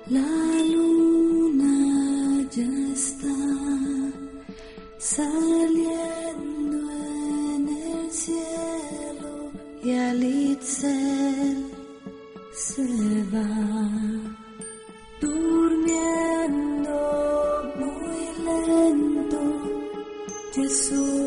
La luna ya está saliendo en el cielo y Alitzel se va durmiendo muy lento. Jesús